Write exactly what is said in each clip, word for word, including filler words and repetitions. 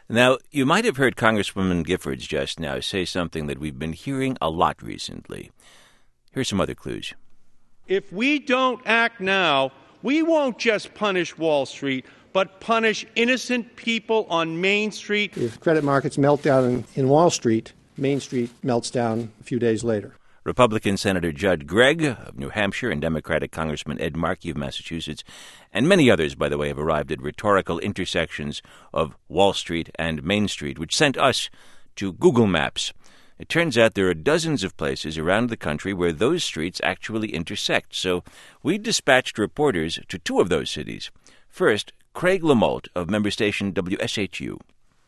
Now, you might have heard Congresswoman Giffords just now say something that we've been hearing a lot recently. Here's some other clues. If we don't act now, we won't just punish Wall Street, but punish innocent people on Main Street. If credit markets melt down in, in Wall Street, Main Street melts down a few days later. Republican Senator Judd Gregg of New Hampshire and Democratic Congressman Ed Markey of Massachusetts, and many others, by the way, have arrived at rhetorical intersections of Wall Street and Main Street, which sent us to Google Maps. It turns out there are dozens of places around the country where those streets actually intersect, so we dispatched reporters to two of those cities. First, Craig LaMolt of member station W S H U.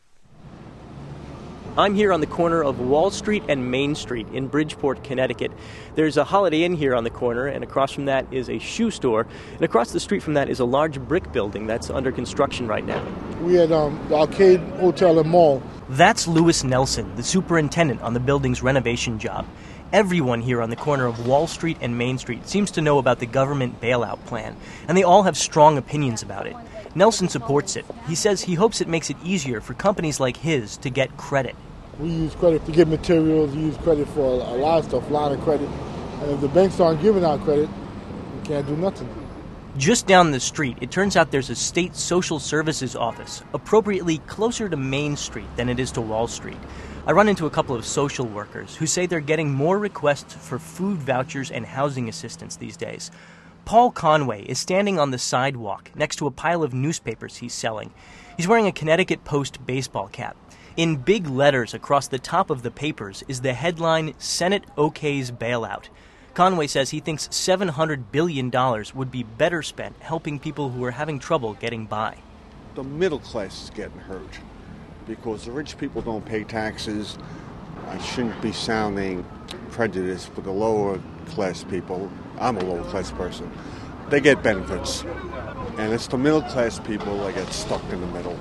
I'm here on the corner of Wall Street and Main Street in Bridgeport, Connecticut. There's a Holiday Inn here on the corner, and across from that is a shoe store. And across the street from that is a large brick building that's under construction right now. We had um, the Arcade Hotel and Mall. That's Lewis Nelson, the superintendent on the building's renovation job. Everyone here on the corner of Wall Street and Main Street seems to know about the government bailout plan, and they all have strong opinions about it. Nelson supports it. He says he hopes it makes it easier for companies like his to get credit. We use credit to get materials, we use credit for a lot of stuff, a lot of credit. And if the banks aren't giving out credit, we can't do nothing. Just down the street, it turns out there's a state social services office, appropriately closer to Main Street than it is to Wall Street. I run into a couple of social workers who say they're getting more requests for food vouchers and housing assistance these days. Paul Conway is standing on the sidewalk next to a pile of newspapers he's selling. He's wearing a Connecticut Post baseball cap. In big letters across the top of the papers is the headline, Senate Okays Bailout. Conway says he thinks seven hundred billion dollars would be better spent helping people who are having trouble getting by. The middle class is getting hurt because the rich people don't pay taxes. I shouldn't be sounding prejudiced for the lower class people. I'm a lower class person. They get benefits. And it's the middle class people that get stuck in the middle.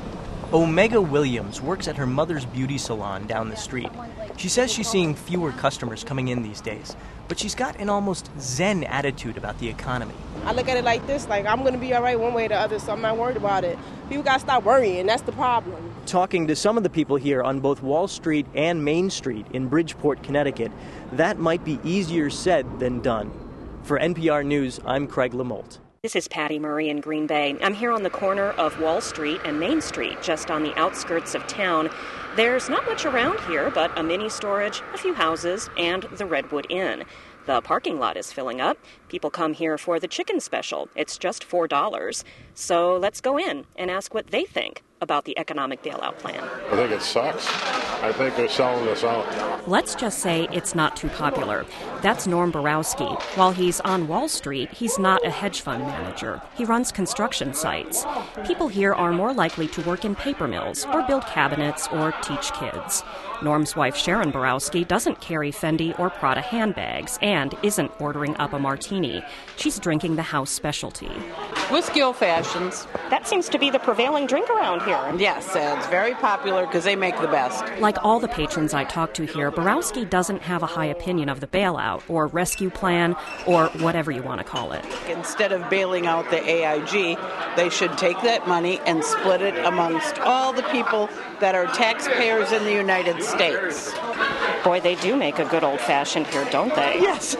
Omega Williams works at her mother's beauty salon down the street. She says she's seeing fewer customers coming in these days, but she's got an almost zen attitude about the economy. I look at it like this, like I'm going to be all right one way or the other, so I'm not worried about it. People got to stop worrying, that's the problem. Talking to some of the people here on both Wall Street and Main Street in Bridgeport, Connecticut, that might be easier said than done. For N P R News, I'm Craig LaMolt. This is Patty Murray in Green Bay. I'm here on the corner of Wall Street and Main Street, just on the outskirts of town. There's not much around here, but a mini storage, a few houses, and the Redwood Inn. The parking lot is filling up. People come here for the chicken special. It's just four dollars. So let's go in and ask what they think about the economic bailout plan. I think it sucks. I think they're selling us out. Let's just say it's not too popular. That's Norm Borowski. While he's on Wall Street, he's not a hedge fund manager. He runs construction sites. People here are more likely to work in paper mills or build cabinets or teach kids. Norm's wife, Sharon Borowski, doesn't carry Fendi or Prada handbags and isn't ordering up a martini. She's drinking the house specialty. Whiskey Old Fashions. That seems to be the prevailing drink around here. Yes, and it's very popular because they make the best. Like all the patrons I talk to here, Borowski doesn't have a high opinion of the bailout or rescue plan or whatever you want to call it. Instead of bailing out the A I G, they should take that money and split it amongst all the people that are taxpayers in the United States. Boy, they do make a good old-fashioned here, don't they? Yes.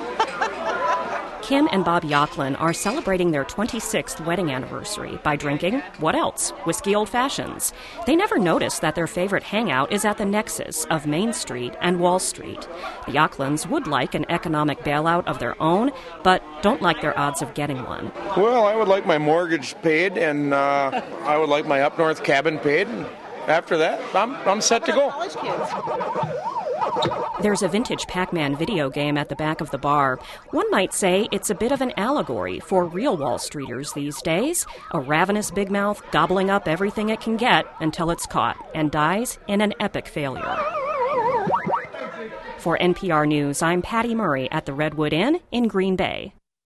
Kim and Bob Yocklin are celebrating their twenty-sixth wedding anniversary by drinking, what else? Whiskey Old Fashions. They never notice that their favorite hangout is at the nexus of Main Street and Wall Street. The Yocklins would like an economic bailout of their own, but don't like their odds of getting one. Well, I would like my mortgage paid, and uh, I would like my up north cabin paid, and after that, I'm, I'm set to go. There's a vintage Pac-Man video game at the back of the bar. One might say it's a bit of an allegory for real Wall Streeters these days. A ravenous big mouth gobbling up everything it can get until it's caught and dies in an epic failure. For N P R News, I'm Patty Murray at the Redwood Inn in Green Bay.